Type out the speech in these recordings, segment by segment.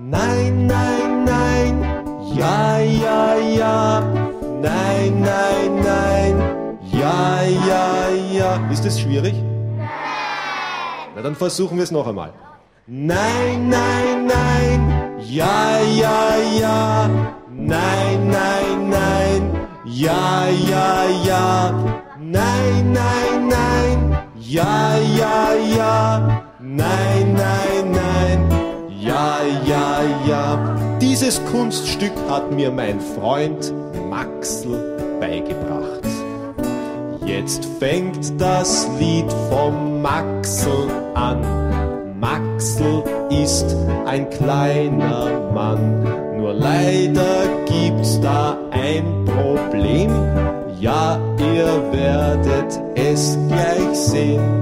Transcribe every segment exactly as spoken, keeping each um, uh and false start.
Nein, nein, nein, ja, ja, ja. Nein, nein, nein, ja, ja, ja. Ist das schwierig? Nein. Na, dann versuchen wir es noch einmal. Nein, nein, nein, ja, ja, ja. Nein, nein, nein, ja, ja, ja. Nein, nein, nein, ja, ja, ja. Nein, nein, nein, ja, ja, ja. Dieses Kunststück hat mir mein Freund Maxl beigebracht. Jetzt fängt das Lied vom Maxl an. Maxl ist ein kleiner Mann, nur leider gibt's da ein Problem. Ja, ihr werdet es gleich sehen.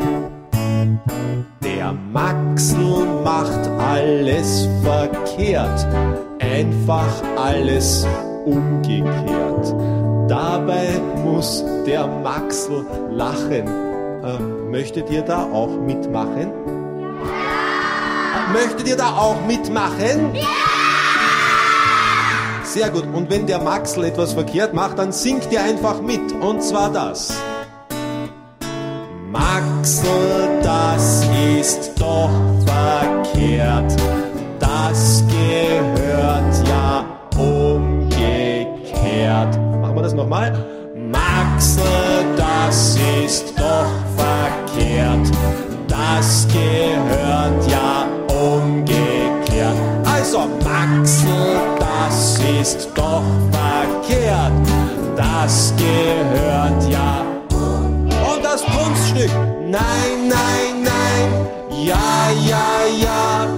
Der Maxl macht alles verkehrt, einfach alles umgekehrt. Dabei muss der Maxl lachen. Äh, möchtet ihr da auch mitmachen? Ja! Möchtet ihr da auch mitmachen? Ja! Sehr gut. Und wenn der Maxl etwas verkehrt macht, dann singt ihr einfach mit. Und zwar das. Maxl, das ist doch verkehrt. Das gehört ja umgekehrt. Machen wir das nochmal? Maxl, das ist doch verkehrt. Das gehört ja umgekehrt. Also Maxl, das ist doch verkehrt. Das gehört ja umgekehrt. Und das Kunststück. Nein, nein, nein. Ja, ja, ja.